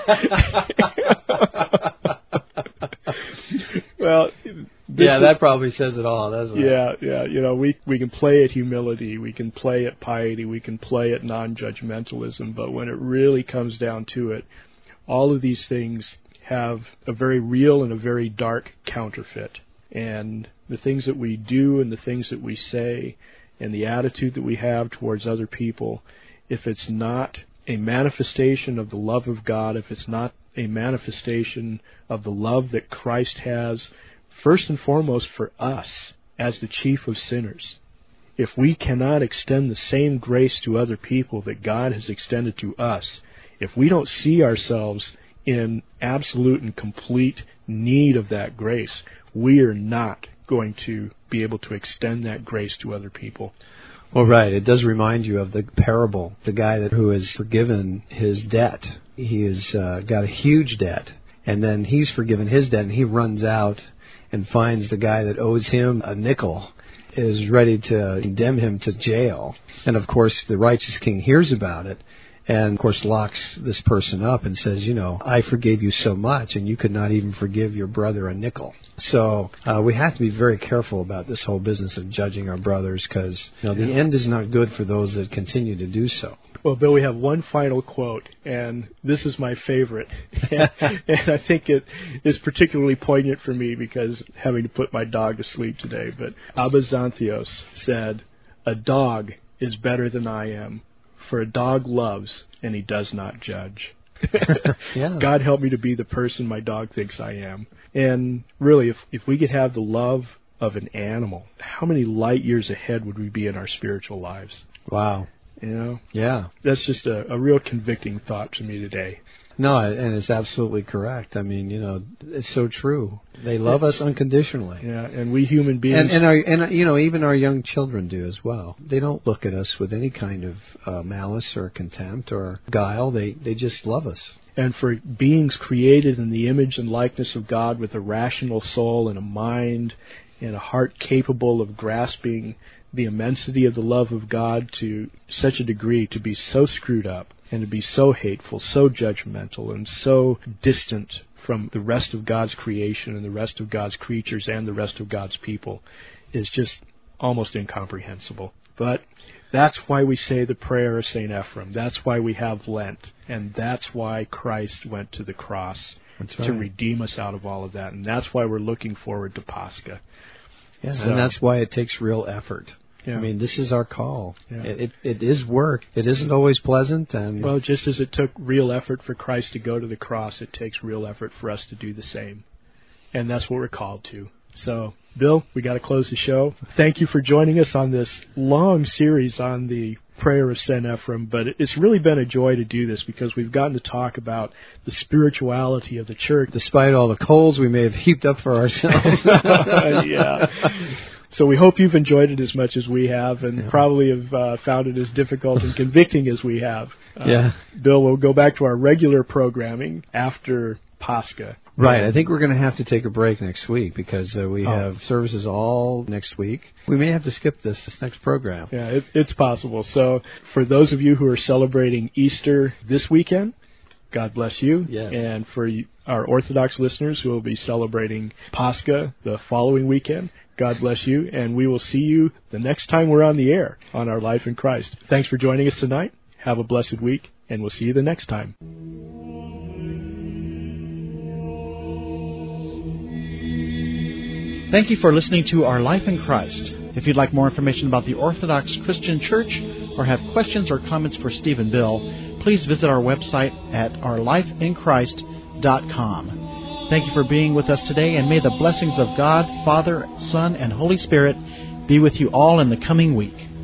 S3: Well,
S4: yeah,
S3: is,
S4: that probably says it all, doesn't it?
S3: Yeah, yeah. You know, we we can play at humility, we can play at piety, we can play at non-judgmentalism, but when it really comes down to it, all of these things have a very real and a very dark counterfeit. And the things that we do and the things that we say and the attitude that we have towards other people, if it's not a manifestation of the love of God, if it's not a manifestation of the love that Christ has, first and foremost for us as the chief of sinners, if we cannot extend the same grace to other people that God has extended to us, if we don't see ourselves in absolute and complete need of that grace, we are not going to be able to extend that grace to other people.
S4: Well, right. It does remind you of the parable, the guy that who has forgiven his debt. He has uh, got a huge debt, and then he's forgiven his debt, and he runs out and finds the guy that owes him a nickel, is ready to condemn him to jail. And, of course, the righteous king hears about it and, of course, locks this person up and says, you know, I forgave you so much, and you could not even forgive your brother a nickel. So uh, we have to be very careful about this whole business of judging our brothers, because, you know, the end is not good for those that continue to do so.
S3: Well, Bill, we have one final quote, and this is my favorite. and, and I think it is particularly poignant for me because having to put my dog to sleep today. But Abba Xanthios said, "A dog is better than I am, for a dog loves and he does not judge."
S4: Yeah.
S3: God help me to be the person my dog thinks I am. And really, if, if we could have the love of an animal, how many light years ahead would we be in our spiritual lives?
S4: Wow.
S3: You know?
S4: Yeah.
S3: That's just a, a real convicting thought to me today.
S4: No, and it's absolutely correct. I mean, you know, it's so true. They love us unconditionally.
S3: Yeah, and we human beings...
S4: And, and, our, and you know, even our young children do as well. They don't look at us with any kind of uh, malice or contempt or guile. They, they just love us.
S3: And for beings created in the image and likeness of God with a rational soul and a mind and a heart capable of grasping the immensity of the love of God to such a degree to be so screwed up and to be so hateful, so judgmental, and so distant from the rest of God's creation and the rest of God's creatures and the rest of God's people is just almost incomprehensible. But that's why we say the prayer of Saint Ephrem. That's why we have Lent. And that's why Christ went to the cross
S4: That's right.
S3: to redeem us out of all of that. And that's why we're looking forward to Pascha.
S4: Yeah,
S3: So-
S4: and that's why it takes real effort.
S3: Yeah.
S4: I mean, this is our call.
S3: Yeah.
S4: It, it it is work. It isn't always pleasant. And
S3: Well, just as it took real effort for Christ to go to the cross, it takes real effort for us to do the same. And that's what we're called to. So, Bill, we got to close the show. Thank you for joining us on this long series on the prayer of Saint Ephrem, but it's really been a joy to do this because we've gotten to talk about the spirituality of the church.
S4: despite all the coals we may have heaped up for ourselves.
S3: Yeah. So we hope you've enjoyed it as much as we have, and
S4: Yeah.
S3: probably have uh, found it as difficult and convicting as we have. Uh,
S4: Yeah.
S3: Bill, we'll go back to our regular programming after Pascha.
S4: Right. I think we're going to have to take a break next week because uh, we
S3: Oh.
S4: have services all next week. We may have to skip this, this next program.
S3: Yeah, it's, it's possible. So for those of you who are celebrating Easter this weekend, God bless you.
S4: Yes.
S3: And for you, our Orthodox listeners who will be celebrating Pascha the following weekend, God bless you. And we will see you the next time we're on the air on Our Life in Christ. Thanks for joining us tonight. Have a blessed week, and we'll see you the next time.
S2: Thank you for listening to Our Life in Christ. If you'd like more information about the Orthodox Christian Church or have questions or comments for Steve and Bill, please visit our website at our life in christ dot com. Thank you for being with us today, and may the blessings of God, Father, Son, and Holy Spirit be with you all in the coming week.